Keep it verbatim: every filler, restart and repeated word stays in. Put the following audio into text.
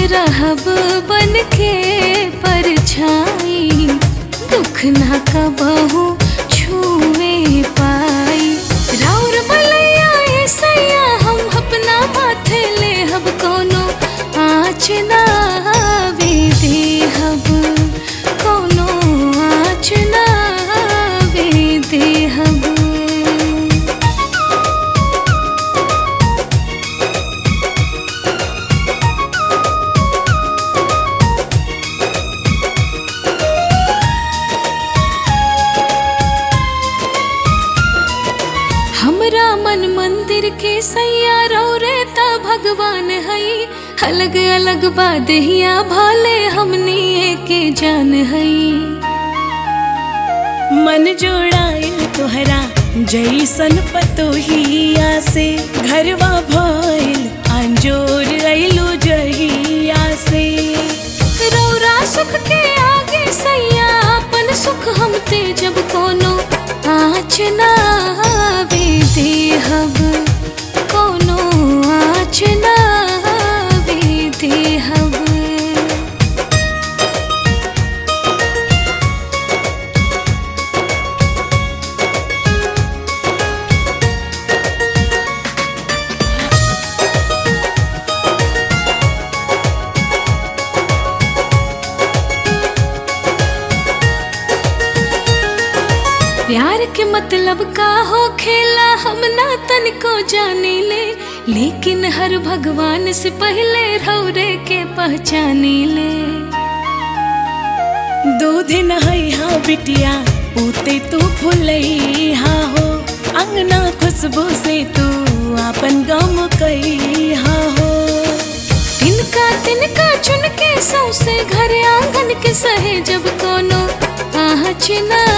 रहब बन के परछाई, दुख ना कबहू छुए पाई। राउर बलैया ए सैया हम अपना माथे ले हब, कोनो आँच ना आवे देहब, कोनो आँच ना आवे देहब। हमरा मन मंदिर के सैया रौरे ता भगवान हई, अलग अलग बादहिया भाले हमनी के जान हई। मन जोड़ाइल तोहरा जैसन पतोहिया से, घरवा भइल अंजोर अइलू जहिया से। रौरा सुख के आगे सैया अपन सुख हमते जब कोनो आँच ना आवे देहब, कोनो आँच ना आवे देहब। प्यार के मतलब का हो खेला हम ना तनिको जाने ले, लेकिन हर भगवान से पहले रौरे के पहचाने ले। दूध नहई हा बिटिया पूते तू फुलई हा हो, अंगना खुशबू से तू अपन गम कई हा हो। तिनका तिनका चुन के सौसे घर आंगन के सहे जब कोनो आँच ना